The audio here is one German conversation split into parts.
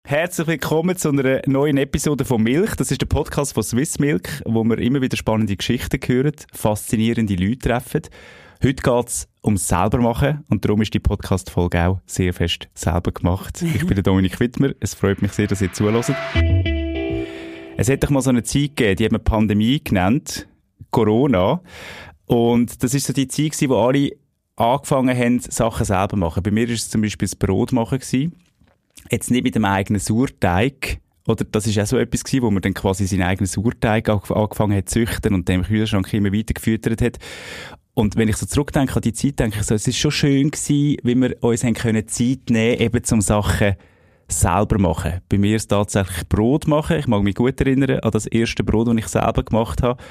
Herzlich willkommen zu einer neuen Episode von Milch. Das ist der Podcast von Swiss Milk, wo wir immer wieder spannende Geschichten hören, faszinierende Leute treffen. Heute geht es ums Selbermachen und darum ist die Podcast-Folge auch sehr fest selber gemacht. Ich bin der Dominik Wittmer. Es freut mich sehr, dass ihr zuhört. Es hat doch mal so eine Zeit gegeben, die haben wir Pandemie genannt, Corona. Und das war so die Zeit, wo alle angefangen haben, Sachen selber zu machen. Bei mir war es zum Beispiel das Brot machen gewesen. Jetzt nicht mit dem eigenen Sauerteig. Oder das ist auch so etwas gewesen, wo man dann quasi seinen eigenen Sauerteig angefangen hat zu züchten und dem Kühlschrank immer weiter gefüttert hat. Und wenn ich so zurückdenke an die Zeit, denke ich so, es ist schon schön gewesen, wie wir uns haben können Zeit nehmen, eben zum Sachen selber machen. Bei mir ist es tatsächlich Brot machen. Ich mag mich gut erinnern an das erste Brot, das ich selber gemacht habe.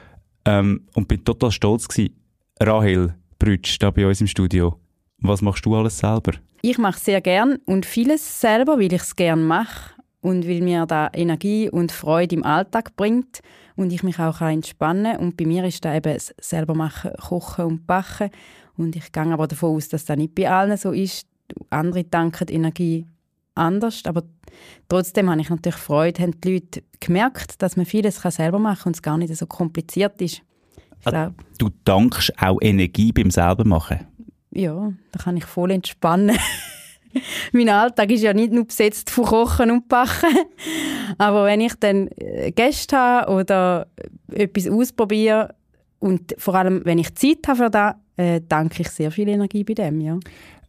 Und bin total stolz gewesen. Rahel Brütsch, da bei uns im Studio. Was machst du alles selber? Ich mache sehr gern und vieles selber, weil ich es gerne mache und weil mir da Energie und Freude im Alltag bringt und ich mich auch entspannen kann. Und bei mir ist da eben das selber machen, kochen und backen. Und ich gehe aber davon aus, dass das nicht bei allen so ist. Andere tanken Energie anders, aber trotzdem habe ich natürlich Freude, haben die Leute gemerkt, dass man vieles selber machen kann und es gar nicht so kompliziert ist. Du tankst auch Energie beim Selbermachen? Ja, da kann ich voll entspannen. Mein Alltag ist ja nicht nur besetzt von Kochen und Backen. Aber wenn ich dann Gäste habe oder etwas ausprobiere und vor allem, wenn ich Zeit habe für das, tanke ich sehr viel Energie bei dem, ja.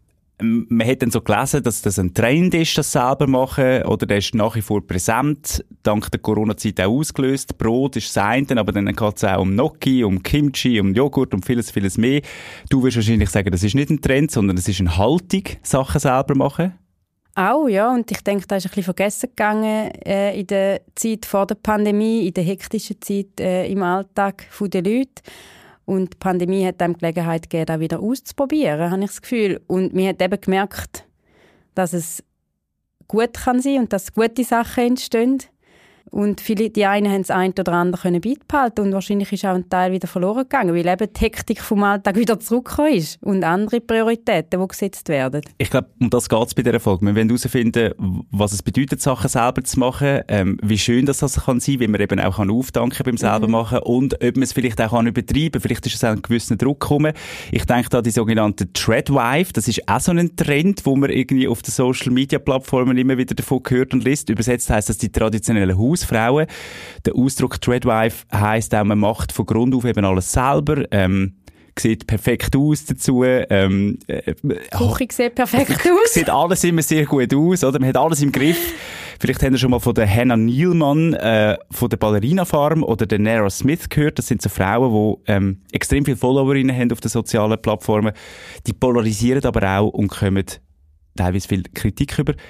Man hat dann so gelesen, dass das ein Trend ist, das selber machen, oder der ist nach wie vor präsent, dank der Corona-Zeit auch ausgelöst. Brot ist das eine, aber dann geht es auch um Gnocchi, um Kimchi, um Joghurt, um vieles, vieles mehr. Du wirst wahrscheinlich sagen, das ist nicht ein Trend, sondern es ist eine Haltung, Sachen selber machen. Auch, ja, und ich denke, da ist ein bisschen vergessen gegangen in der Zeit vor der Pandemie, in der hektischen Zeit im Alltag der Leute. Und die Pandemie hat einem Gelegenheit gegeben, das wieder auszuprobieren, habe ich das Gefühl. Und man hat eben gemerkt, dass es gut kann sein und dass gute Sachen entstehen. Und viele, die einen haben das eine oder andere beibehalten und wahrscheinlich ist auch ein Teil wieder verloren gegangen, weil eben die Hektik vom Alltag wieder zurückgekommen ist und andere Prioritäten, die gesetzt werden. Ich glaube, um das geht es bei dieser Folge. Wir wollen herausfinden, was es bedeutet, Sachen selber zu machen, wie schön das kann sein, wie man eben auch auftanken beim selber machen und ob man es vielleicht auch übertreiben kann. Vielleicht ist es auch einen gewissen Druck gekommen. Ich denke da an die sogenannte Treadwife. Das ist auch so ein Trend, wo man irgendwie auf den Social-Media-Plattformen immer wieder davon hört und liest. Übersetzt heisst das die traditionellen Hausfrauen. Der Ausdruck Treadwife heisst auch, man macht von Grund auf eben alles selber, sieht perfekt aus dazu. Die Küche sieht perfekt aus. Sieht alles immer sehr gut aus, oder? Man hat alles im Griff. Vielleicht habt ihr schon mal von der Hannah Neilman von der Ballerina Farm oder der Nara Smith gehört. Das sind so Frauen, die extrem viele Followerinnen haben auf den sozialen Plattformen. Die polarisieren aber auch und kommen teilweise viel Kritik über.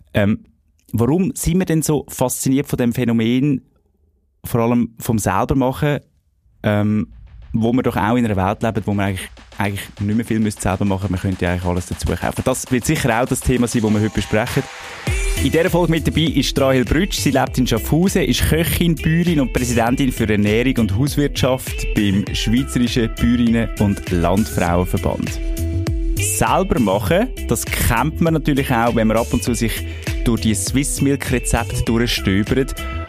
Warum sind wir denn so fasziniert von dem Phänomen, vor allem vom Selbermachen, wo wir doch auch in einer Welt leben, wo man eigentlich nicht mehr viel selber machen müsste, man könnte ja eigentlich alles dazu kaufen. Das wird sicher auch das Thema sein, das wir heute besprechen. In dieser Folge mit dabei ist Rahel Brütsch. Sie lebt in Schaffhausen, ist Köchin, Bäuerin und Präsidentin für Ernährung und Hauswirtschaft beim Schweizerischen Bäuerinnen- und Landfrauenverband. Selber machen, das kennt man natürlich auch, wenn man ab und zu sich durch die Swiss Milk Rezepte durchstöbert.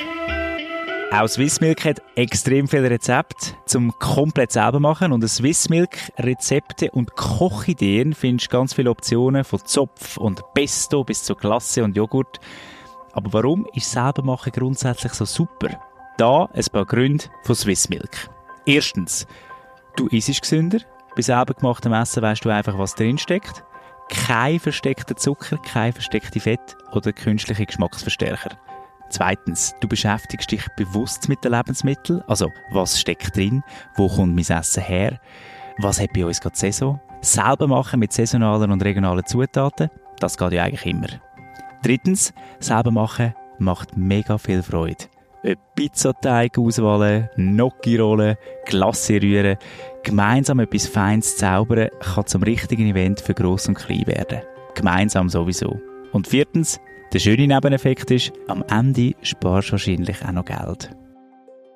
Auch Swiss Milk hat extrem viele Rezepte zum komplett selber machen. Und Swiss Milk Rezepte und Kochideen findest du ganz viele Optionen von Zopf und Pesto bis zu Glasse und Joghurt. Aber warum ist selber machen grundsätzlich so super? Da ein paar Gründe von Swiss Milk. Erstens, du isst gesünder. Bei selber gemachtem Essen weisst du einfach, was drin steckt. Kein versteckter Zucker, kein versteckte Fett oder künstliche Geschmacksverstärker. Zweitens, du beschäftigst dich bewusst mit den Lebensmitteln. Also, was steckt drin? Wo kommt mein Essen her? Was hat bei uns gerade Saison? Selber machen mit saisonalen und regionalen Zutaten, das geht ja eigentlich immer. Drittens, selber machen macht mega viel Freude. Ob Pizzateig auswählen, Gnocchi rollen, Glasse rühren, gemeinsam etwas Feines zaubern, kann zum richtigen Event für Gross und Klein werden. Gemeinsam sowieso. Und viertens, der schöne Nebeneffekt ist, am Ende sparst du wahrscheinlich auch noch Geld.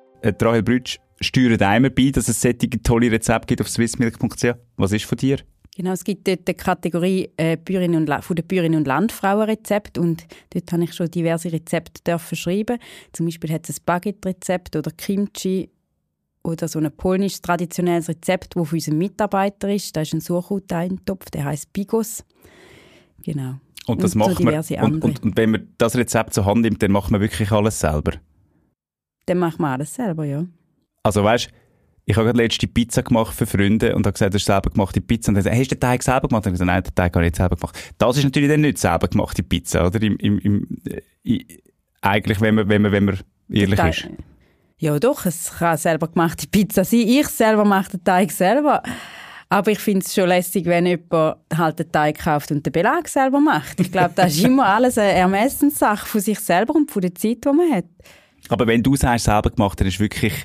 Rahel Brütsch steuert einmal bei, dass es solche tolle Rezepte gibt auf swissmilk.ch. Was ist von dir? Genau, es gibt dort die Kategorie von den Bäuerinnen- und Landfrauenrezepte und dort habe ich schon diverse Rezepte dürfen schreiben. Zum Beispiel hat es ein Baguette-Rezept oder Kimchi oder so ein polnisches traditionelles Rezept, das für unseren Mitarbeiter ist. Da ist ein Surkrauteintopf, der heisst Bigos. Genau. Und das macht so man, und wenn man das Rezept zur Hand nimmt, dann macht man wirklich alles selber? Dann macht man alles selber, ja. Also weißt, ich habe gerade letzte Pizza gemacht für Freunde und habe gesagt, das ist selber gemachte Pizza. Und dann gesagt, hast du den Teig selber gemacht? Und ich habe gesagt, nein, den Teig habe ich nicht selber gemacht. Das ist natürlich dann nicht selber gemachte Pizza, oder? Eigentlich, wenn man ehrlich ist. Ja doch, es kann selber gemachte Pizza sein. Ich selber mache den Teig selber. Aber ich finde es schon lässig, wenn jemand halt den Teig kauft und den Belag selber macht. Ich glaube, das ist immer alles eine Ermessenssache von sich selber und von der Zeit, die man hat. Aber wenn du sagst, selber gemacht, dann ist wirklich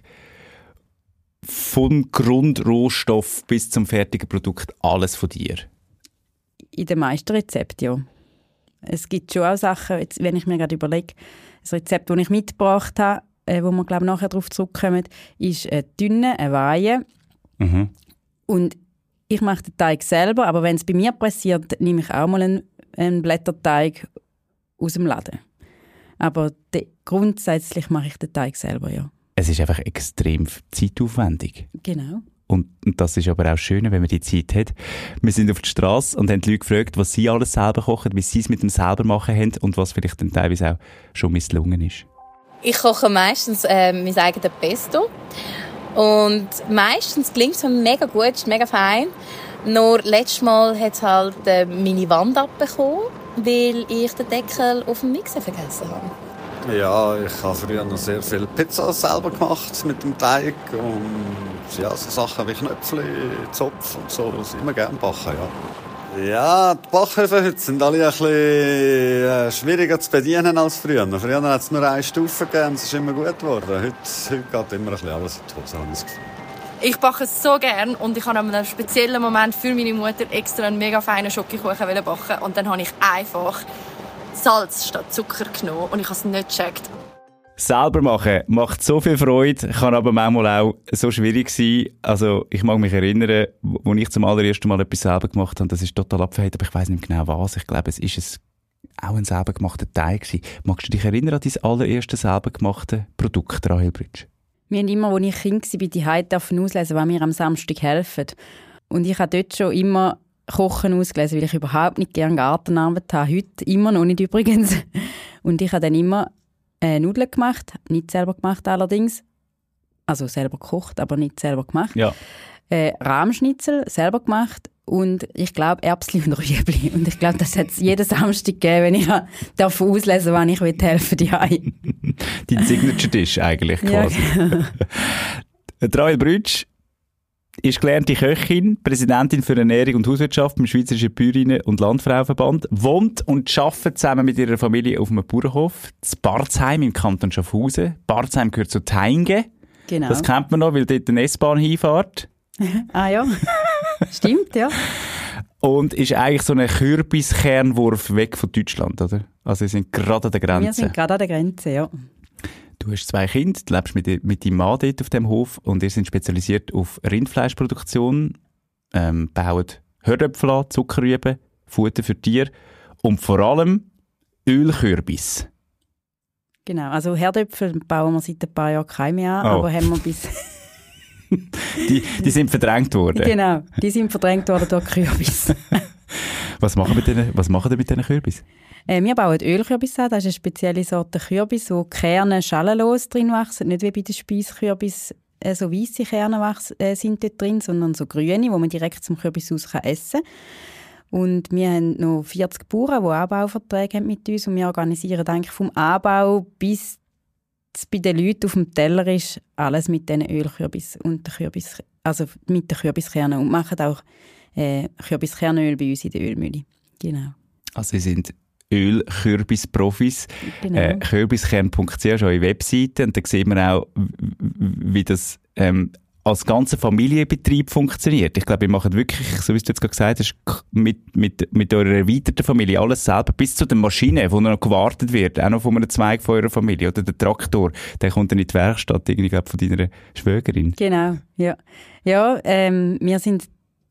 vom Grundrohstoff bis zum fertigen Produkt alles von dir? In den meisten Rezepten, ja. Es gibt schon auch Sachen, jetzt, wenn ich mir gerade überlege, das Rezept, das ich mitgebracht habe, wo wir glaube nachher darauf zurückkommen, ist eine dünne, eine Weihe. Mhm. Und ich mache den Teig selber, aber wenn es bei mir passiert, nehme ich auch mal einen Blätterteig aus dem Laden. Aber grundsätzlich mache ich den Teig selber, ja. Es ist einfach extrem zeitaufwendig. Genau. Und das ist aber auch schön, wenn man die Zeit hat. Wir sind auf der Straße und haben die Leute gefragt, was sie alles selber kochen, wie sie es mit dem selber machen haben und was vielleicht dann teilweise auch schon misslungen ist. Ich koche meistens mein eigenes Pesto. Und meistens gelingt es mir mega gut, ist mega fein. Nur letztes Mal hat es halt meine Wand abbekommen, weil ich den Deckel auf dem Mixer vergessen habe. Ja, ich habe früher noch sehr viel Pizza selber gemacht mit dem Teig und ja, so Sachen wie Knöpfli, Zopf und so, das immer gerne backen, ja. Ja, die Backöfen heute sind alle ein bisschen schwieriger zu bedienen als früher. Früher hat es nur eine Stufe gegeben und es ist immer gut geworden. Heute geht immer ein bisschen alles in die Hose, habe ich das Gefühl. Ich backe so gern und ich habe an einem speziellen Moment für meine Mutter extra einen mega feinen Schokokuchen backen und dann habe ich einfach Salz statt Zucker genommen und ich habe es nicht gecheckt. Selber machen macht so viel Freude, kann aber manchmal auch so schwierig sein. Also ich mag mich erinnern, als ich zum allerersten Mal etwas selber gemacht habe, das ist total abgefällt, aber ich weiss nicht mehr genau was. Ich glaube, es ist auch ein selber gemachter Teig gewesen. Magst du dich erinnern an dein allererste selber gemachte Produkt, Rahel Brütsch? Wir haben immer, als ich Kind war, die Heide auslesen, weil wir am Samstag helfen. Und ich habe dort schon immer Kochen ausgelesen, weil ich überhaupt nicht gerne Gartenarbeit habe. Heute immer noch nicht übrigens. Und ich habe dann immer Nudeln gemacht, nicht selber gemacht allerdings. Also selber gekocht, aber nicht selber gemacht. Ja. Rahmschnitzel selber gemacht und ich glaube Erbsli und Rüebli. Und ich glaube, das hat es jeden Samstag gegeben, wenn ich davon auslesen wann ich helfen will. Dein Signature-Dish eigentlich quasi. Ja. Rahel Brütsch ist gelernte Köchin, Präsidentin für Ernährung und Hauswirtschaft beim Schweizerischen Bäuerinnen- und Landfrauenverband, wohnt und arbeitet zusammen mit ihrer Familie auf einem Bauernhof in Barzheim im Kanton Schaffhausen. Barzheim gehört zu Thainge. Genau. Das kennt man noch, weil dort eine S-Bahn hinfährt. Ah ja, stimmt, ja. Und ist eigentlich so ein Kürbiskernwurf weg von Deutschland, oder? Also wir sind gerade an der Grenze. Wir sind gerade an der Grenze, ja. Du hast 2 Kinder, du lebst mit deinem Mann dort auf dem Hof und ihr seid spezialisiert auf Rindfleischproduktion, baut Herdöpfel an, Zuckerrüben, Futter für Tiere und vor allem Ölkürbis. Genau, also Herdöpfel bauen wir seit ein paar Jahren keine mehr an, aber haben wir bis... die sind verdrängt worden? Genau, die sind verdrängt worden durch Kürbis. Was machen ihr mit diesen Kürbis? Wir bauen Ölkürbis an. Das ist eine spezielle Sorte Kürbis, wo die Kerne schalenlos drin wachsen. Nicht wie bei den Speiskürbis so weisse Kerne sind dort drin, sondern so grüne, die man direkt zum Kürbis aus essen kann. Und wir haben noch 40 Bauern, die Anbauverträge haben mit uns. Und wir organisieren eigentlich vom Anbau bis es bei den Leuten auf dem Teller ist, alles mit diesen Ölkürbis und mit den Kürbiskernen. Und machen auch Kürbiskernöl bei uns in der Ölmühle. Genau. Also Sie sind Ölkürbis-Profis. Genau. Kürbiskern.ch ist eure Webseite und da sieht man auch, wie das als ganzer Familienbetrieb funktioniert. Ich glaube, ihr macht wirklich, so wie du jetzt gerade gesagt hast, mit eurer erweiterten Familie alles selber, bis zu der Maschine, wo noch gewartet wird, auch noch von einem Zweig von eurer Familie, oder der Traktor, der kommt dann in die Werkstatt, irgendwie, glaube von deiner Schwägerin. Genau, ja. Ja, wir sind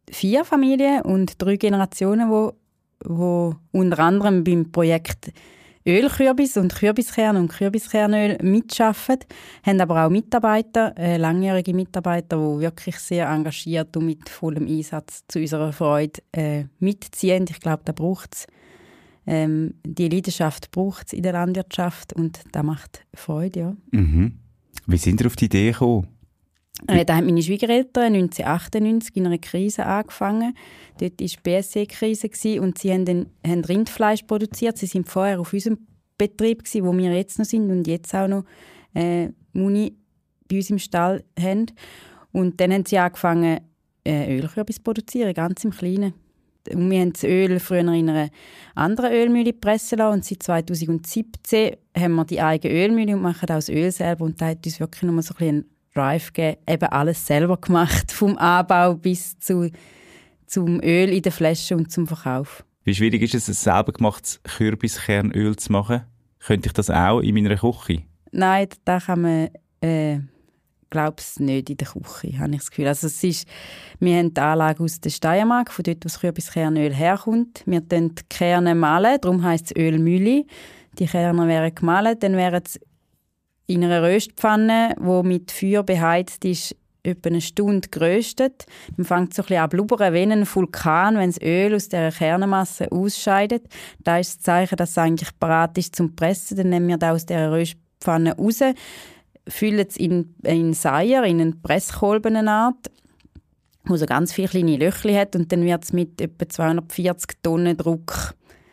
4 Familien und 3 Generationen, wo unter anderem beim Projekt Ölkürbis und Kürbiskern und Kürbiskernöl mitarbeiten, haben aber auch Mitarbeiter, langjährige Mitarbeiter, die wirklich sehr engagiert und mit vollem Einsatz zu unserer Freude mitziehen. Ich glaube, da braucht's die Leidenschaft braucht es in der Landwirtschaft und das macht Freude, ja. Mhm. Wie sind ihr auf die Idee gekommen? Da haben meine Schwiegereltern 1998 in einer Krise angefangen. Dort war die BSE-Krise und sie haben Rindfleisch produziert. Sie waren vorher auf unserem Betrieb, wo wir jetzt noch sind und jetzt auch noch Muni bei uns im Stall haben. Und dann haben sie angefangen, Ölkürbis zu produzieren, ganz im Kleinen. Und wir haben das Öl früher in einer anderen Ölmühle pressen lassen und seit 2017 haben wir die eigene Ölmühle und machen auch das Öl selber und da hat uns wirklich noch so ein bisschen einen Drive gegeben, eben alles selber gemacht, vom Anbau bis zum Öl in der Flasche und zum Verkauf. Wie schwierig ist es, ein selber gemachtes Kürbiskernöl zu machen? Könnte ich das auch in meiner Küche? Nein, da kann man glaube es nicht in der Küche, habe ich das Gefühl. Also wir haben die Anlage aus der Steiermark, von dort, wo das Kürbiskernöl herkommt. Wir mahlen die Kerne, darum heisst es Ölmühle. Die Kerne werden gemahlen, dann werden sie in einer Röstpfanne, die mit Feuer beheizt ist, etwa eine Stunde geröstet. Dann fängt es so ein bisschen an zu blubbern wie ein Vulkan, wenn das Öl aus dieser Kernmasse ausscheidet. Da ist das Zeichen, dass es eigentlich bereit ist zum Pressen. Dann nehmen wir das aus dieser Röstpfanne raus, füllen es in Seier, in eine Presskolbenart, wo so ganz viele kleine Löchli hat und dann wird es mit etwa 240 Tonnen Druck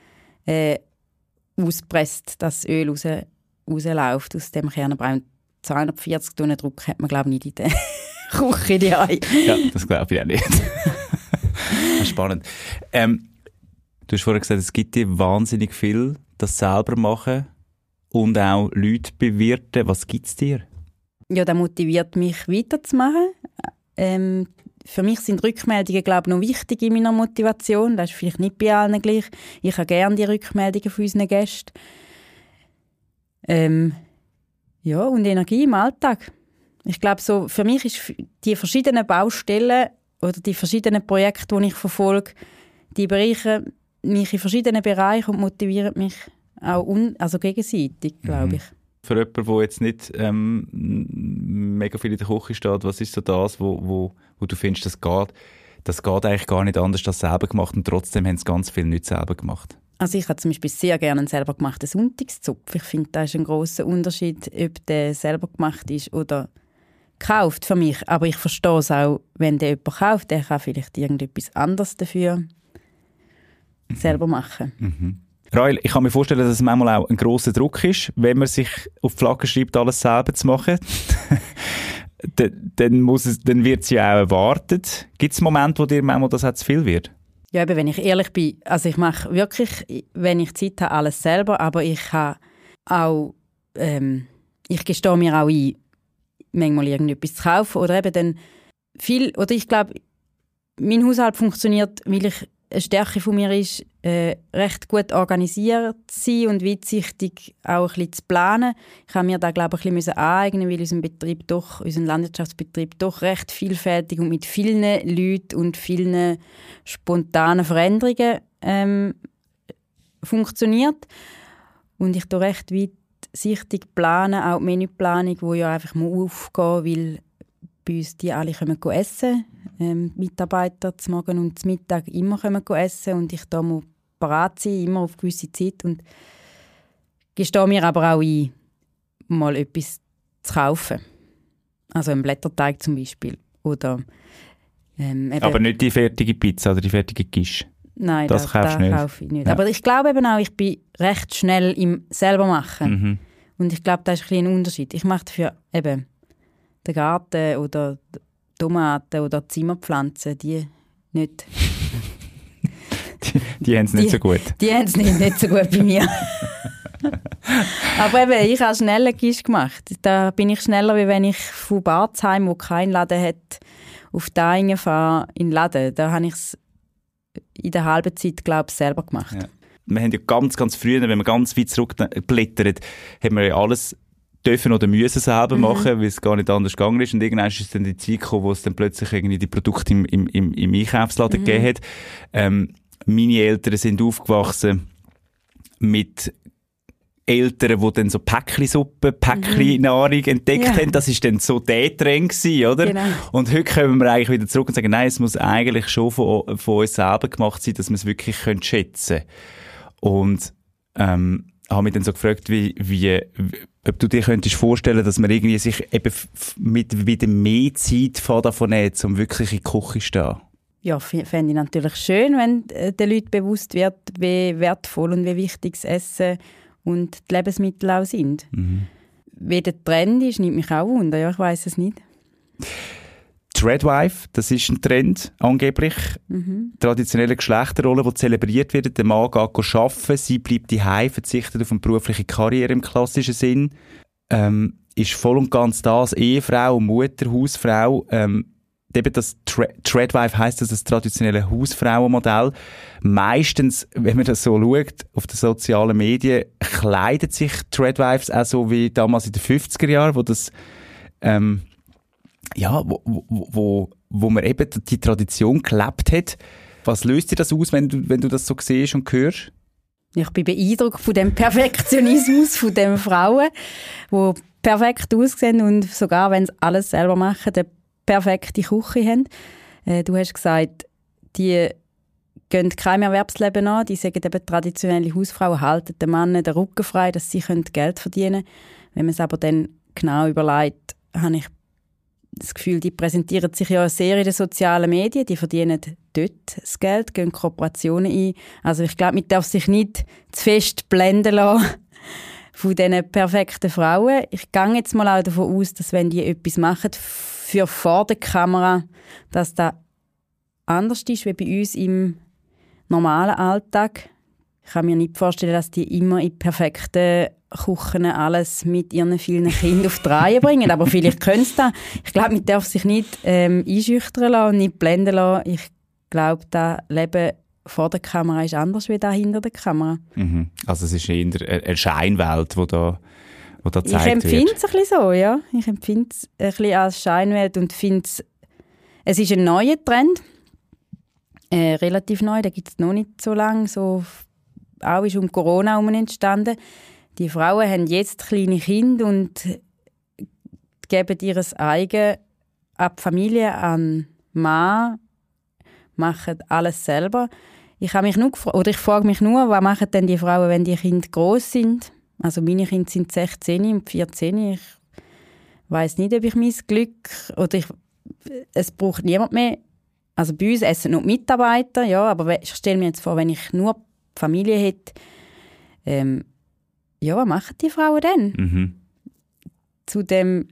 ausgepresst, dass das Öl rausläuft aus dem Kernbrei. 240 Tonnen Druck hat man, glaube ich, nicht in der Küche. Ja, das glaube ich auch nicht. Spannend. Du hast vorhin gesagt, es gibt dir wahnsinnig viel, das selber machen und auch Leute bewirten. Was gibt es dir? Ja, das motiviert mich, weiterzumachen. Für mich sind Rückmeldungen, glaube ich, noch wichtig in meiner Motivation. Das ist vielleicht nicht bei allen gleich. Ich habe gerne die Rückmeldungen von unseren Gästen. Ja, und Energie im Alltag. Ich glaube, so, für mich ist die verschiedenen Baustellen oder die verschiedenen Projekte, die ich verfolge, die bereichern mich in verschiedenen Bereichen und motivieren mich auch gegenseitig, glaube ich. Für jemanden, der jetzt nicht mega viel in der Küche steht, was ist so das, wo du findest, das geht eigentlich gar nicht anders als selber gemacht und trotzdem haben es ganz viele nicht selber gemacht? Also ich habe zum Beispiel sehr gerne einen selber gemachten Sonntagszupf. Ich finde, da ist ein grosser Unterschied, ob der selber gemacht ist oder gekauft für mich. Aber ich verstehe es auch, wenn der jemand kauft, der kann vielleicht irgendetwas anderes dafür selber machen. Mhm. Rael, ich kann mir vorstellen, dass es manchmal auch ein grosser Druck ist, wenn man sich auf die Flagge schreibt, alles selber zu machen. dann wird es ja auch erwartet. Gibt es Momente, wo dir manchmal das auch zu viel wird? Ja, eben, wenn ich ehrlich bin, also ich mache wirklich, wenn ich Zeit habe, alles selber, aber ich habe auch, ich gestehe mir auch ein, manchmal irgendetwas zu kaufen oder eben dann viel, oder ich glaube, mein Haushalt funktioniert, weil ich eine Stärke von mir ist, recht gut organisiert zu sein und weitsichtig auch ein bisschen zu planen. Ich habe mir da, glaube ich, ein bisschen aneignen, weil unser Landwirtschaftsbetrieb doch recht vielfältig und mit vielen Leuten und vielen spontanen Veränderungen funktioniert. Und ich tue recht weitsichtig planen, auch die Menüplanung, die ja einfach aufgehen, weil bei uns die alle kommen essen. Mitarbeiter zum Morgen und zum Mittag immer kommen essen und ich da muss bereit sein, immer auf gewisse Zeit und gestehe mir aber auch ein, mal etwas zu kaufen. Also einen Blätterteig zum Beispiel. Oder, aber nicht die fertige Pizza oder die fertige Quiche? Nein, das kaufe ich nicht. Ja. Aber ich glaube eben auch, ich bin recht schnell im Selbermachen. Mhm. Und ich glaube, das ist ein Unterschied. Ich mache dafür eben den Garten oder Tomaten oder Zimmerpflanzen, die nicht. die haben es nicht so gut. Die haben es nicht so gut bei mir. Aber eben, ich habe schnell eine Quiche gemacht. Da bin ich schneller, wie wenn ich von Barzheim, wo kein Laden hat, auf Daingen fahre in den Laden. Da habe ich es in der halben Zeit, glaube ich, selber gemacht. Ja. Wir haben ja ganz, ganz früh, wenn wir ganz weit zurückblättern, haben wir ja alles dürfen oder müssen selber machen, weil es gar nicht anders gegangen ist. Und irgendwann ist es dann die Zeit gekommen, wo es dann plötzlich irgendwie die Produkte im Einkaufsladen gegeben hat. Meine Eltern sind aufgewachsen mit Eltern, die dann so Päckli-Suppe, Päckli-Nahrung entdeckt haben. Das war dann so der Trend gewesen, oder? Genau. Und heute kommen wir eigentlich wieder zurück und sagen, nein, es muss eigentlich schon von uns selber gemacht sein, dass wir es wirklich schätzen können. Und habe mich dann so gefragt, ob du dir könntest vorstellen, dass man irgendwie sich eben mit wieder mehr Zeit davon nimmt, um wirklich in die Küche zu stehen. Ja, fände ich natürlich schön, wenn den Leuten bewusst wird, wie wertvoll und wie wichtig das Essen und die Lebensmittel auch sind. Wie der Trend ist, nimmt mich auch wunder. Ja, ich weiss es nicht. Threadwife, das ist ein Trend, angeblich. Traditionelle Geschlechterrolle, die zelebriert wird. Der Mann geht arbeiten, sie bleibt daheim, verzichtet auf eine berufliche Karriere im klassischen Sinn. Ist voll und ganz das, Ehefrau, Mutter, Hausfrau. Eben das Threadwife heisst das traditionelle Hausfrauenmodell. Meistens, wenn man das so schaut, auf den sozialen Medien, kleiden sich Threadwives auch so wie damals in den 50er Jahren, wo das, wo man eben die Tradition gelebt hat. Was löst dir das aus, wenn du das so siehst und hörst? Ich bin beeindruckt von dem Perfektionismus von den Frauen, die perfekt aussehen und sogar, wenn sie alles selber machen, eine perfekte Küche haben. Du hast gesagt, die gehen kein Erwerbsleben an, die sagen eben, traditionelle Hausfrauen halten den Männern den Rücken frei, dass sie Geld verdienen können. Wenn man es aber dann genau überlegt, habe ich das Gefühl, die präsentieren sich ja sehr in den sozialen Medien, die verdienen dort das Geld, gehen Kooperationen ein. Also ich glaube, man darf sich nicht zu fest blenden lassen von diesen perfekten Frauen. Ich gehe jetzt mal auch davon aus, dass wenn die etwas machen für vor der Kamera, dass das anders ist wie bei uns im normalen Alltag. Ich kann mir nicht vorstellen, dass die immer in perfekten Küchen alles mit ihren vielen Kindern auf die Reihe bringen. Aber vielleicht können sie das. Ich glaube, man darf sich nicht einschüchtern lassen und nicht blenden lassen. Ich glaube, das Leben vor der Kamera ist anders als das hinter der Kamera. Also es ist eher eine Scheinwelt, die da gezeigt wird. Ich empfinde es ein bisschen so, ja. Ich empfinde es ein bisschen als Scheinwelt und finde es ist ein neuer Trend. Relativ neu, den gibt es noch nicht so lange. So, auch ist um Corona herum entstanden. Die Frauen haben jetzt kleine Kinder und geben ihr Eigen an die Familie, an den Mann, machen alles selber. Ich frage mich nur, was machen denn die Frauen, wenn die Kinder gross sind? Also meine Kinder sind 16 und 14. Ich weiss nicht, ob ich mein Glück es braucht niemand mehr. Also bei uns essen nur die Mitarbeiter, ja, aber ich stelle mir jetzt vor, wenn ich nur Familie hätte, ja, was machen die Frauen denn? Zudem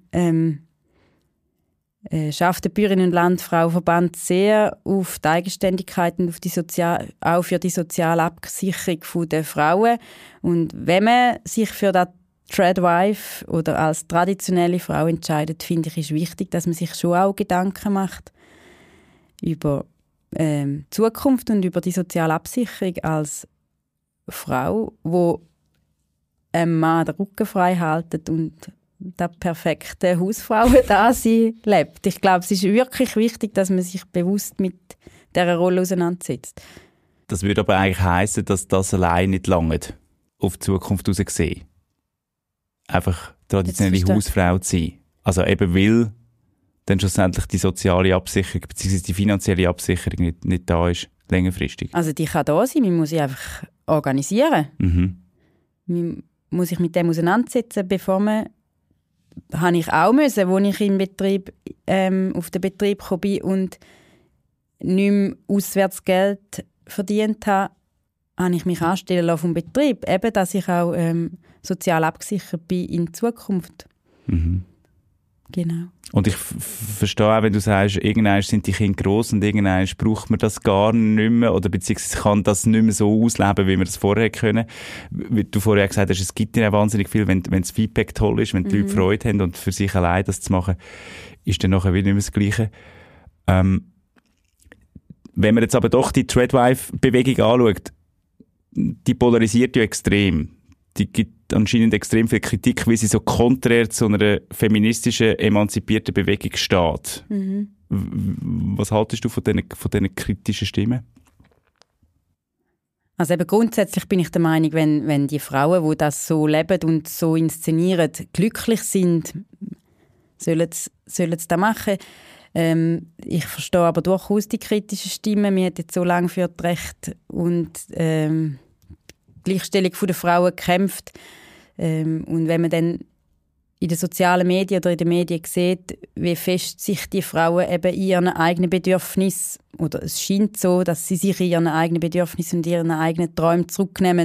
schafft der Bäuerinnen- und Landfrauenverband sehr auf die Eigenständigkeit und auf auch für die soziale Absicherung der Frauen. Und wenn man sich für das Threadwife oder als traditionelle Frau entscheidet, finde ich, ist wichtig, dass man sich schon auch Gedanken macht über Zukunft und über die soziale Absicherung als Frau, die einem Mann den Rücken frei halten und das perfekte Hausfrauen-Dasein lebt. Ich glaube, es ist wirklich wichtig, dass man sich bewusst mit dieser Rolle auseinandersetzt. Das würde aber eigentlich heissen, dass das allein nicht langt, auf die Zukunft heraus gesehen. Einfach traditionelle Hausfrau zu sein. Also eben weil dann schlussendlich die soziale Absicherung bzw. die finanzielle Absicherung nicht da ist, längerfristig. Also die kann da sein, man muss sie einfach organisieren. Man muss sich mit dem auseinandersetzen, bevor man habe ich auch müssen, als ich im Betrieb, auf den Betrieb gekommen bin und nicht mehr Auswärtsgeld verdient habe, habe ich mich anstellen lassen vom Betrieb. Eben, dass ich auch sozial abgesichert bin in Zukunft. Genau. Und ich verstehe auch, wenn du sagst, irgendwann sind die Kinder gross und irgendwann braucht man das gar nicht mehr oder beziehungsweise kann das nicht mehr so ausleben, wie wir das vorher können. Wie du vorher gesagt hast, es gibt ja wahnsinnig viel, wenn das Feedback toll ist, wenn die Leute Freude haben und für sich allein das zu machen, ist dann nachher wieder nicht mehr das Gleiche. Wenn man jetzt aber doch die Threadwife-Bewegung anschaut, die polarisiert ja extrem. die gibt anscheinend extrem viel Kritik, wie sie so konträr zu einer feministischen, emanzipierten Bewegung steht. Was haltest du von diesen kritischen Stimmen? Also eben grundsätzlich bin ich der Meinung, wenn die Frauen, die das so leben und so inszenieren, glücklich sind, sollen sie das machen. Ich verstehe aber durchaus die kritischen Stimmen. Wir haben jetzt so lange für das Recht und die Gleichstellung der Frauen gekämpft. Und wenn man dann in den sozialen Medien oder in den Medien sieht, wie fest sich die Frauen eben in ihren eigenen Bedürfnissen, oder es scheint so, dass sie sich in ihren eigenen Bedürfnissen und ihren eigenen Träumen zurücknehmen,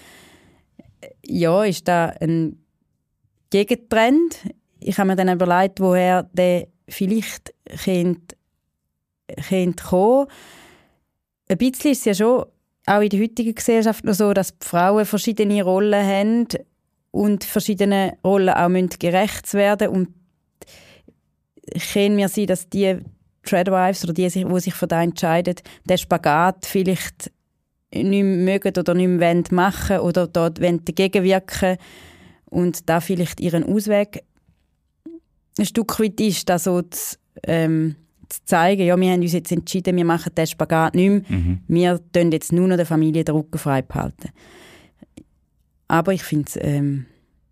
ja, ist da ein Gegentrend. Ich habe mir dann überlegt, woher der vielleicht könnte kommen. Ein bisschen ist es ja schon auch in der heutigen Gesellschaft noch so, dass die Frauen verschiedene Rollen haben und verschiedene Rollen auch gerecht werden. Und kann mir sein, dass die Tradwives oder die sich für das entscheiden, den Spagat vielleicht nicht mehr mögen oder nicht mehr machen oder dort dagegen wirken und da vielleicht ihren Ausweg ein Stück weit ist, das so zu zeigen, ja, wir haben uns jetzt entschieden, wir machen den Spagat nicht mehr, wir tun jetzt nur noch der Familie den Rücken frei behalten. Aber ich finde es eine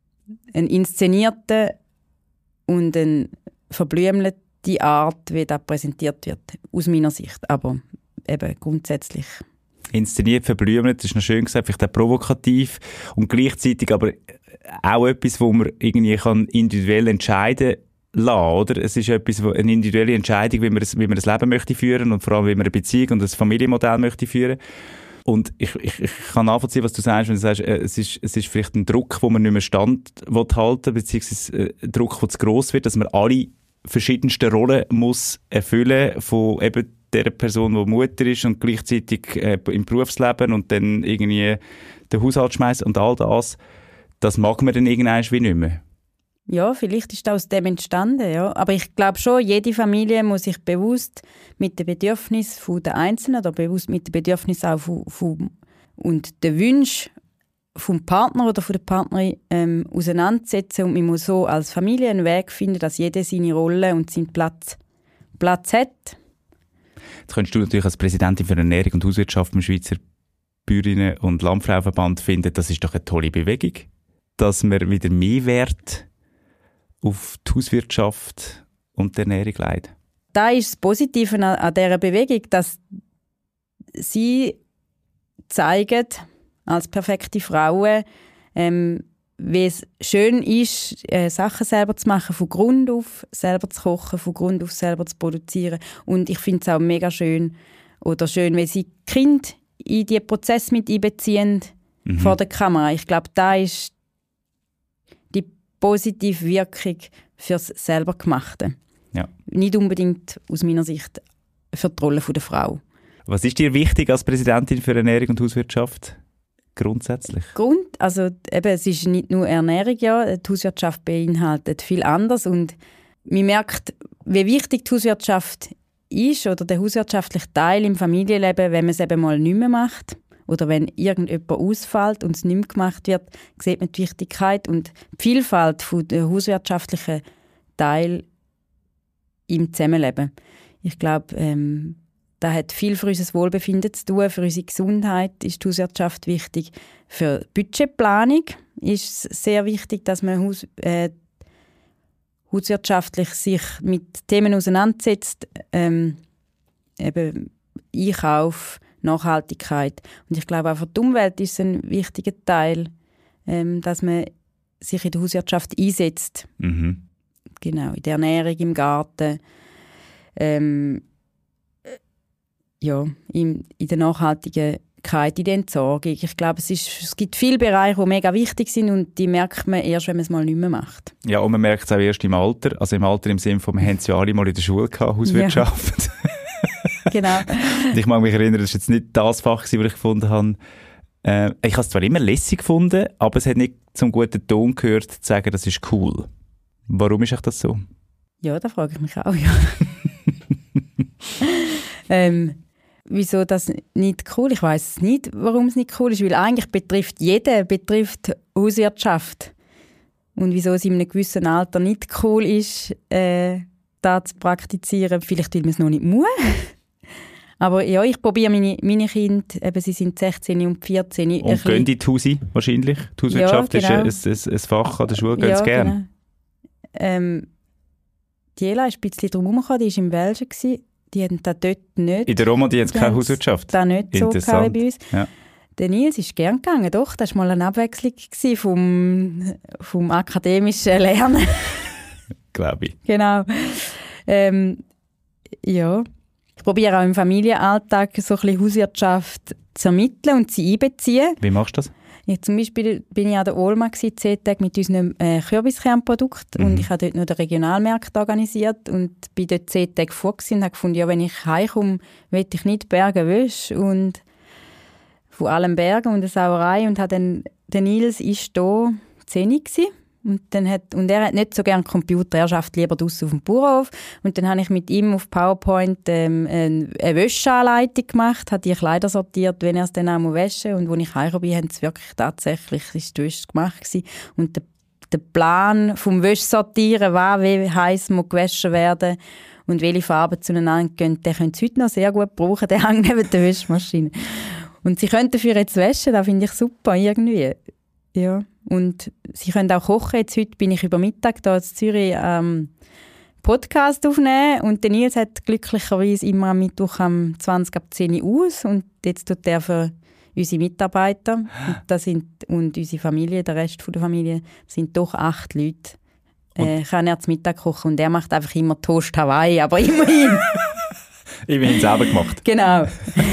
inszenierte und eine verblümelte Art, wie das präsentiert wird, aus meiner Sicht. Aber eben grundsätzlich. Inszeniert, verblümelt, das ist noch schön gesagt, vielleicht auch provokativ und gleichzeitig aber auch etwas, wo man irgendwie individuell entscheiden kann. Oder? Es ist etwas, eine individuelle Entscheidung, wie man das Leben möchte führen und vor allem, wie man eine Beziehung und ein Familienmodell möchte führen. Und ich kann nachvollziehen, was du sagst, wenn du sagst, es ist vielleicht ein Druck, wo man nicht mehr halten, beziehungsweise ein Druck, der zu gross wird, dass man alle verschiedensten Rollen muss erfüllen von eben der Person, die Mutter ist und gleichzeitig im Berufsleben und dann irgendwie den Haushalt schmeißt und all das mag man dann irgendwann wie nicht mehr. Ja, vielleicht ist das aus dem entstanden, ja. Aber ich glaube schon, jede Familie muss sich bewusst mit den Bedürfnissen der Einzelnen oder bewusst mit den Bedürfnissen auch und den Wünschen vom Partner oder von der Partnerin auseinandersetzen. Und man muss so als Familie einen Weg finden, dass jeder seine Rolle und seinen Platz hat. Jetzt könntest du natürlich als Präsidentin für Ernährung und Hauswirtschaft im Schweizer Bäuerinnen- und Landfrauenverband finden, das ist doch eine tolle Bewegung, dass man wieder mehr Wert auf die Hauswirtschaft und die Ernährung legt. Da ist das Positive an dieser Bewegung, dass sie zeigen, als perfekte Frauen, wie es schön ist, Sachen selber zu machen, von Grund auf selber zu kochen, von Grund auf selber zu produzieren. Und ich finde es auch mega schön, wenn sie die Kinder in diesen Prozess mit einbeziehen vor der Kamera. Ich glaube, da ist die positive Wirkung fürs selber Gemachte. Ja. Nicht unbedingt aus meiner Sicht für die Rolle der Frau. Was ist dir wichtig als Präsidentin für Ernährung und Hauswirtschaft? Grundsätzlich? Also es ist nicht nur Ernährung, ja. Die Hauswirtschaft beinhaltet viel anderes und man merkt, wie wichtig die Hauswirtschaft ist oder der hauswirtschaftliche Teil im Familienleben, wenn man es eben mal nicht mehr macht oder wenn irgendjemand ausfällt und es nicht mehr gemacht wird, sieht man die Wichtigkeit und die Vielfalt der hauswirtschaftlichen Teil im Zusammenleben. Ich glaube, das hat viel für unser Wohlbefinden zu tun, für unsere Gesundheit ist die Hauswirtschaft wichtig. Für die Budgetplanung ist es sehr wichtig, dass man hauswirtschaftlich sich mit Themen auseinandersetzt, eben Einkauf, Nachhaltigkeit. Und ich glaube, auch für die Umwelt ist es ein wichtiger Teil, dass man sich in der Hauswirtschaft einsetzt. Mhm. Genau, in der Ernährung, im Garten, in der Nachhaltigkeit, in der Entsorgung. Ich glaube, es gibt viele Bereiche, die mega wichtig sind und die merkt man erst, wenn man es mal nicht mehr macht. Ja, und man merkt es auch erst im Alter. Also im Alter im Sinne von, wir haben es ja alle mal in der Schule gehabt, Hauswirtschaft. Ja. Genau. Und ich mag mich erinnern, das war jetzt nicht das Fach, das ich gefunden habe. Ich habe es zwar immer lässig gefunden, aber es hat nicht zum guten Ton gehört, zu sagen, das ist cool. Warum ist das so? Ja, da frage ich mich auch, ja. wieso das nicht cool? Ich weiß es nicht, warum es nicht cool ist, weil eigentlich betrifft Hauswirtschaft. Und wieso es in einem gewissen Alter nicht cool ist, das zu praktizieren, vielleicht weil man es noch nicht muss. Aber ja, ich probiere meine Kinder, eben, sie sind 16 und 14. Und gehen die Hausi wahrscheinlich? Die Hauswirtschaft genau. ist ein Fach an der Schule, gehen sie gerne? Genau. Die Ela ist ein bisschen drum herumgekommen, die war im Welschen. Die hatten das dort nicht. In der Roma, die haben keine Hauswirtschaft? Das nicht so wie bei uns. Ja. Der Nils ist gern gegangen, doch. Das war mal eine Abwechslung vom akademischen Lernen. Glaube ich. Genau. Ja. Ich probiere auch im Familienalltag so ein bisschen Hauswirtschaft zu ermitteln und sie einbeziehen. Wie machst du das? Ja, zum Beispiel bin ich an der Olma 10 Tage mit unseren Kürbiskernprodukten und ich habe dort noch den Regionalmarkt organisiert und bin dort 10 Tage vor und habe gefunden, ja, wenn ich heimkomme, will ich nicht Berge Wäsche und von allem Bergen und eine Sauerei und hat dann, der Nils war da 10 gewesen. Und er hat nicht so gerne Computer, er arbeitet lieber draussen auf dem Bauernhof. Und dann habe ich mit ihm auf PowerPoint eine Wäscheanleitung gemacht, habe die Kleider sortiert, wenn er es dann auch waschen muss. Und als ich heimgekommen bin, haben es wirklich tatsächlich die Wäsche gemacht gewesen. Und der Plan vom Wäschesortieren, wie heiß muss gewaschen werden und welche Farben zueinander gehen, den können sie heute noch sehr gut brauchen, der hängt neben der Wäschmaschine. Und sie können dafür jetzt waschen, das finde ich super irgendwie. Ja. Und sie können auch kochen. Jetzt heute bin ich über Mittag hier in Zürich Podcast aufnehmen und der Nils hat glücklicherweise immer am Mittwoch am 20 ab 10 Uhr aus und jetzt tut er für unsere Mitarbeiter und unsere Familie, der Rest der Familie, sind doch 8 Leute. Kann er zum Mittag kochen und er macht einfach immer Toast Hawaii, aber immerhin. Immerhin selber gemacht. Genau.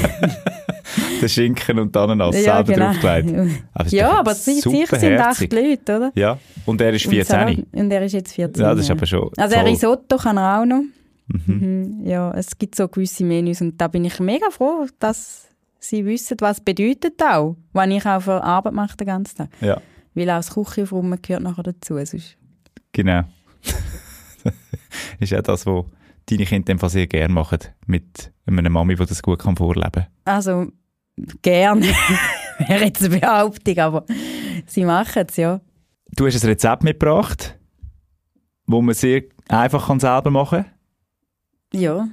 Den Schinken und die Ananas selber draufgelegt. Aber sicher sind 8 Leute, oder? Ja, und er ist 14. Und er ist jetzt 14. Ja, das ist aber schon also toll. Risotto kann er auch noch. Ja, es gibt so gewisse Menüs und da bin ich mega froh, dass sie wissen, was es bedeutet auch, wenn ich auch für Arbeit mache den ganzen Tag. Ja. Weil auch das Küchenaufräumen gehört nachher dazu. Genau. Ist auch das, was deine Kinder einfach sehr gerne machen, mit einer Mami, die das gut vorleben kann. Also, gerne. Wäre jetzt eine Behauptung, aber sie machen es, ja. Du hast ein Rezept mitgebracht, das man sehr einfach selber machen kann. Ja.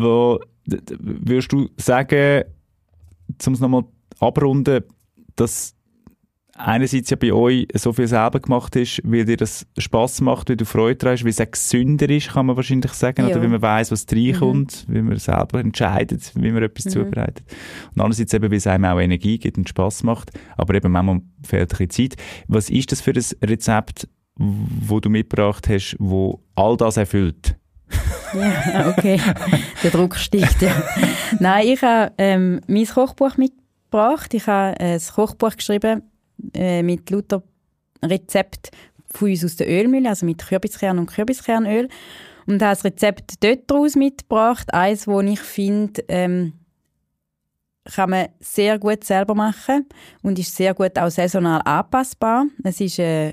Würdest du sagen, um es nochmal abrunden, dass einerseits ja bei euch so viel selber gemacht ist, weil dir das Spass macht, weil du Freude hast, weil es auch gesünder ist, kann man wahrscheinlich sagen, ja. Oder weil man weiss, was reinkommt, weil man selber entscheidet, wie man etwas zubereitet. Und andererseits eben, weil es einem auch Energie gibt und Spass macht, aber eben manchmal fehlt ein bisschen Zeit. Was ist das für ein Rezept, das du mitgebracht hast, wo all das erfüllt? Ja, okay. Der Druck steigt, ja. Nein, ich habe mein Kochbuch mitgebracht. Ich habe ein Kochbuch geschrieben, mit lauter Rezept von uns aus der Ölmühle, also mit Kürbiskern und Kürbiskernöl. Und habe das Rezept dort daraus mitgebracht. Eins, das ich finde, kann man sehr gut selber machen und ist sehr gut auch saisonal anpassbar. Es ist eine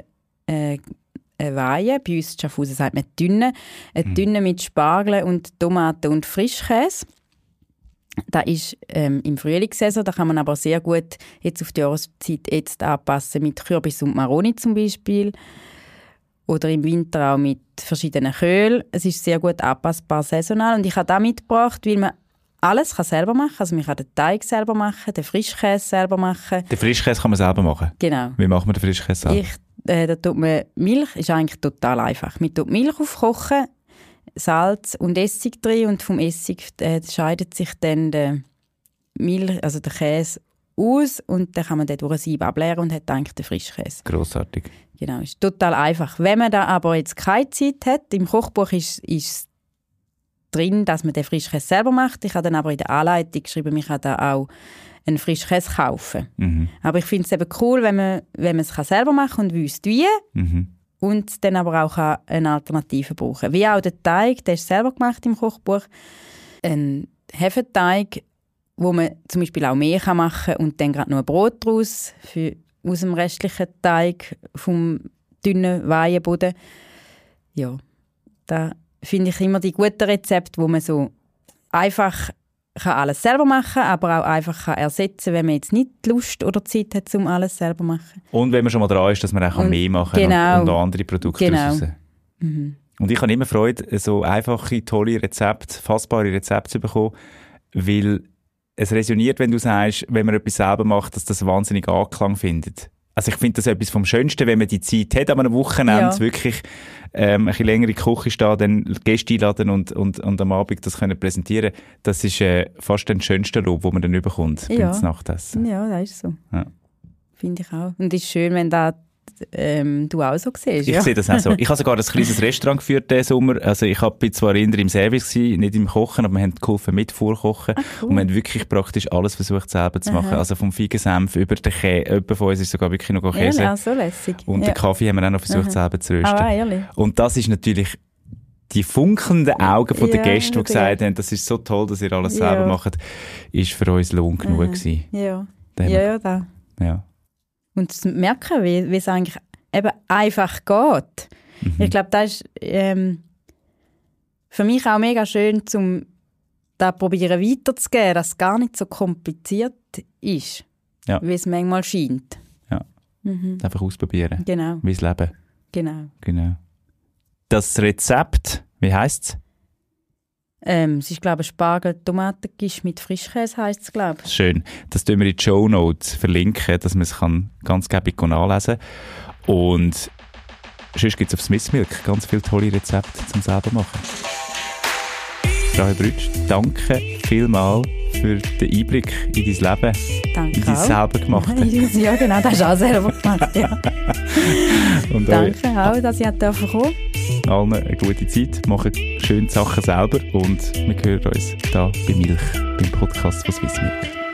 Weihe, bei uns in Schaffhausen sagt man Dünne. Eine Dünne mit Spargel und Tomaten und Frischkäse. Das ist im Frühlingssaison, da kann man aber sehr gut jetzt auf die Jahreszeit jetzt anpassen mit Kürbis und Maroni zum Beispiel. Oder im Winter auch mit verschiedenen Köhlen. Es ist sehr gut anpassbar saisonal. Und ich habe das mitgebracht, weil man alles kann selber machen kann. Also man kann den Teig selber machen, den Frischkäse selber machen. Den Frischkäse kann man selber machen? Genau. Wie macht man den Frischkäse selber? Da tut man Milch, ist eigentlich total einfach. Man tut Milch aufkochen, Salz und Essig drin und vom Essig scheidet sich dann der Milch, also der Käse aus und dann kann man den durch ein Sieb ableeren und hat eigentlich den Frischkäse. Grossartig. Genau, ist total einfach. Wenn man da aber jetzt keine Zeit hat, im Kochbuch ist drin, dass man den Frischkäse selber macht. Ich habe dann aber in der Anleitung geschrieben, ich kann da auch einen Frischkäse kaufen. Aber ich finde es eben cool, wenn man es selber machen kann und wüsste wie. Und dann aber auch eine Alternative brauchen. Wie auch der Teig, der ist selber gemacht im Kochbuch. Ein Hefeteig, wo man zum Beispiel auch mehr machen kann und dann gerade noch ein Brot draus aus dem restlichen Teig vom dünnen Weihenboden. Ja, da finde ich immer die guten Rezepte, wo man so einfach kann alles selber machen, aber auch einfach kann ersetzen, wenn man jetzt nicht Lust oder Zeit hat, um alles selber zu machen. Und wenn man schon mal dran ist, dass man auch mehr machen kann und noch andere Produkte daraus. Und ich habe immer Freude, so einfache, tolle Rezepte, fassbare Rezepte zu bekommen, weil es resoniert, wenn du sagst, wenn man etwas selber macht, dass das wahnsinnig Anklang findet. Also ich finde das etwas vom Schönsten, wenn man die Zeit hat, an einem Wochenende wirklich ein bisschen länger in die Küche stehen, dann Gäste einladen und am Abend das können präsentieren. Das ist fast der schönste Lob, den man dann bekommt beim Nachtessen. Ja, das ist so. Ja. Finde ich auch. Und es ist schön, wenn du auch so siehst. Ich sehe das auch so. Ich habe sogar ein kleines Restaurant geführt diesen Sommer. Also ich bin zwar eher im Service gewesen, nicht im Kochen, aber wir haben geholfen mit Vorkochen. Cool. Und wir haben wirklich praktisch alles versucht selber zu machen. Also vom Feigensenf über den Käse. Jemand von uns ist sogar wirklich noch Käse. Ja, so lässig. Und den Kaffee haben wir auch noch versucht selber zu rösten. Ehrlich? Und das ist natürlich die funkelnden Augen von den Gästen, die gesagt haben, das ist so toll, dass ihr alles selber macht, ist für uns Lohn genug gewesen. Ja. Ja. Und zu merken, wie es eigentlich eben einfach geht. Ich glaube, das ist für mich auch mega schön, um da probieren weiterzugeben, dass es gar nicht so kompliziert ist, wie es manchmal scheint. Ja. Einfach ausprobieren. Genau. Wie das Leben. Genau. Das Rezept, wie heisst es? Es ist, glaube ich, Spargel-Tomatengisch mit Frischkäse, heisst es, glaube ich. Schön. Das tun wir in die Shownotes verlinken, dass man es ganz gäbig nachlesen kann. Und sonst gibt es auf Swiss Milk ganz viele tolle Rezepte zum selber machen. Rahel Brütsch, danke vielmals für den Einblick in dein Leben. Danke in dein selber gemacht. Ja, genau, das hast du auch selber gemacht, ja. Und danke auch, dass ich kommen durfte. Allen eine gute Zeit, machen schöne Sachen selber und wir hören uns hier bei Milch, beim Podcast von Swiss Milk.